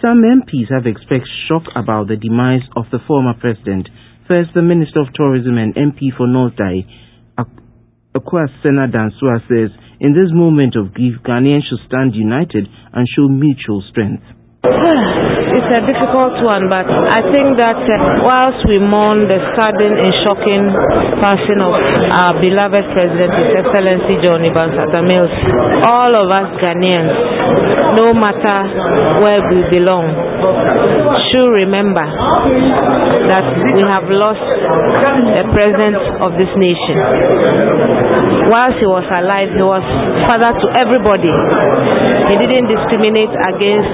Some MPs have expressed shock about the demise of the former president. First, the Minister of Tourism and MP for North Dai, Akwasena Dansua, says, in this moment of grief, Ghanaians should stand united and show mutual strength. It's a difficult one, but I think that whilst we mourn the sudden and shocking passing of our beloved President, His Excellency John Evans Atta Mills, all of us Ghanaians, no matter where we belong, should remember that we have lost the President of this nation. Whilst he was alive, he was father to everybody. He didn't discriminate against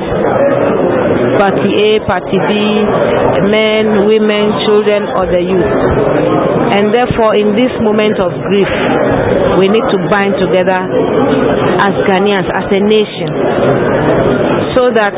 Party A, Party B, men, women, children, or the youth. And therefore, in this moment of grief, we need to bind together as Ghanaians, as a nation, so that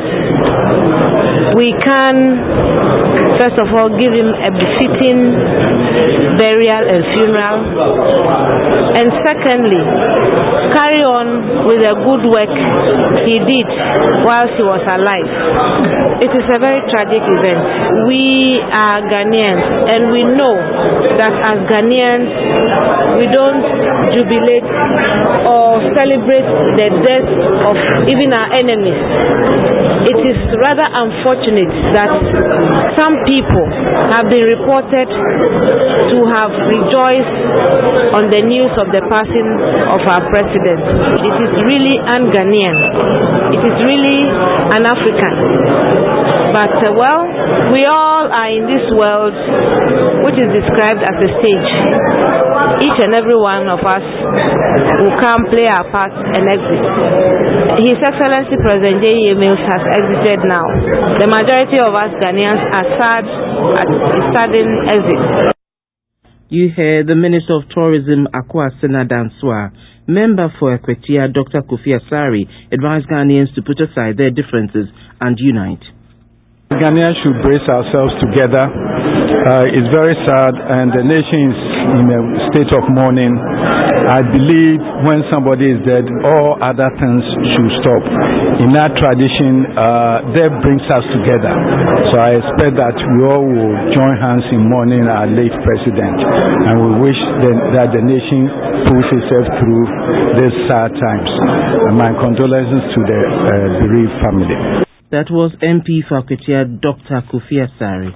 we can, first of all, give him a befitting burial and funeral, and secondly, carry on with the good work he did whilst he was alive. It is a very tragic event. We are Ghanaians, and we know that as Ghanaians, we don't jubilate or celebrate the death of even our enemies. It is rather unfortunate that some people have been reported to have rejoiced on the news of the passing of our president. It is really un-Ghanaian. It is really un-African. But well, we all are in this world which is described as a stage. Each and every one of us will come, play our part and exit. His Excellency President J.E. Mills has exited now. The majority of us Ghanaians are sad at his sudden exit. You hear the Minister of Tourism, Akwasena Dansua. Member for Ekwetia, Dr. Kofi Asare, advised Ghanaians to put aside their differences and unite. Ghanaians should brace ourselves together. It's very sad, and the nation is in a state of mourning. I believe when somebody is dead, all other things should stop. In our tradition, that brings us together. So I expect that we all will join hands in mourning our late president, and we wish that the nation pulls itself through these sad times. My condolences to the bereaved family. That was MP for Ekwetia, Dr. Kofi Asare.